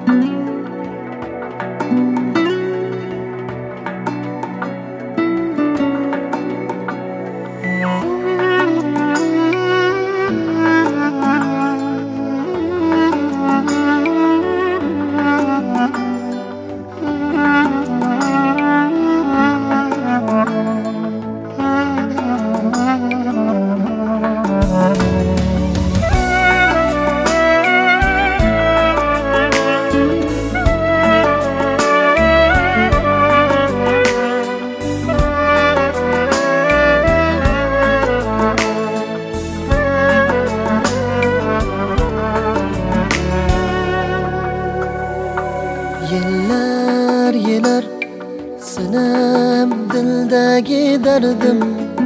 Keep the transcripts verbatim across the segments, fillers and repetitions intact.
Yillar yillar sinab dildagi dardim,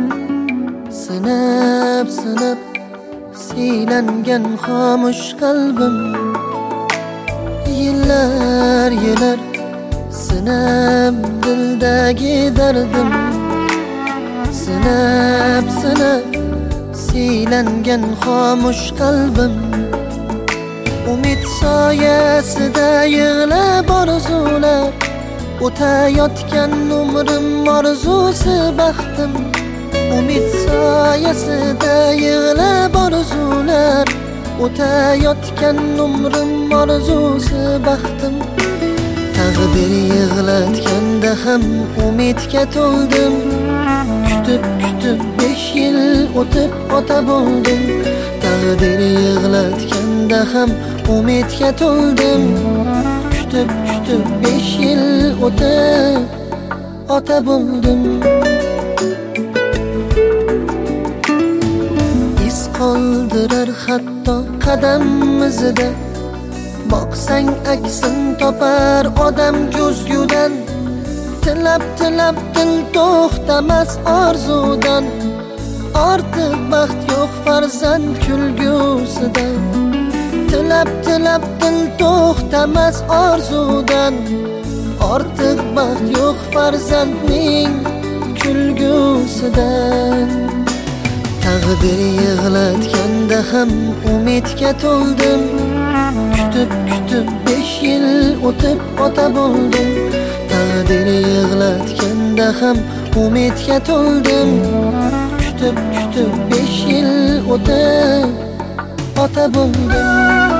sinab sinab siylangan xomush qalbim. Yillar yillar sinab dildagi dardim, sinab sinab siylangan xomush qalbim. Umid soyasida yig'lab orzular, o'tayotgan umrim orzusi baxtim. Umid soyasida yig'lab orzular, o'tayotgan umrim orzusi baxtim. Taqdir yig'latganda ham umidga to'ldim, kutib kutib besh yil o'tib ota bo'ldim. Taqdir yig'latganda ham umidga to'ldim, kutib kutib besh yil o'tib ota bo'ldim. Iz qoldirar hatto qadam izida, boqsang aksin topar odam ko'zgudan. Tilab tilab dil to'xtamas orzudan, ortiq baxt yo'q farzand kulgusidan. Tilab tilab dil to'xtamas orzudan, ortiq baxt yo'q farzandning kulgusidan. Taqdir yig'latganda ham umidga to'ldim, kutib kutib besh yil o'tib ota bo'ldim. Taqdir yig'latganda ham umidga to'ldim, kutib kutib besh yil o'tib ota bo'ldim.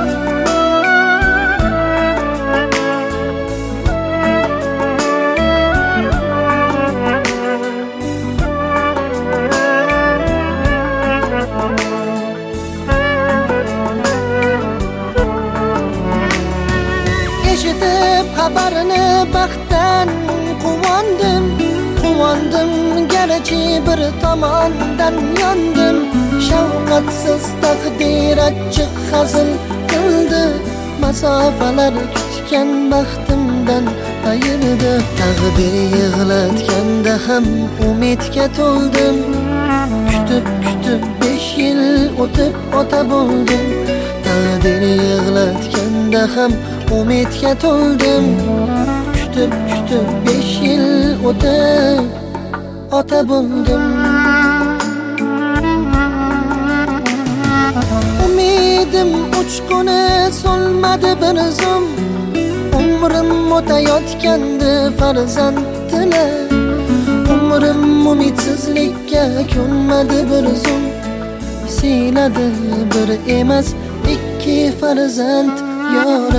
Eshitib xabarini baxtdan quvondim, quvondim garchi bir tomondan yondim. Shafqatsiz taqdir achchiq hazil qildi, masofalar kutgan baxtimdan ayirdi. Taqdir yig'latganda ham umidga to'ldim, kutib kutib besh yil o'tib ota bo'ldim. Taqdir yig'latganda ham umidga to'ldim, kutib kutib besh yil o'tib ota bo'ldim. Umidim uchquni so'lmadi bir zum, umrim o'tayotgandi farzand tilab. Umrim umidsizlikka ko'nmadi bir zum, siyladi bir emas ikki farzand yor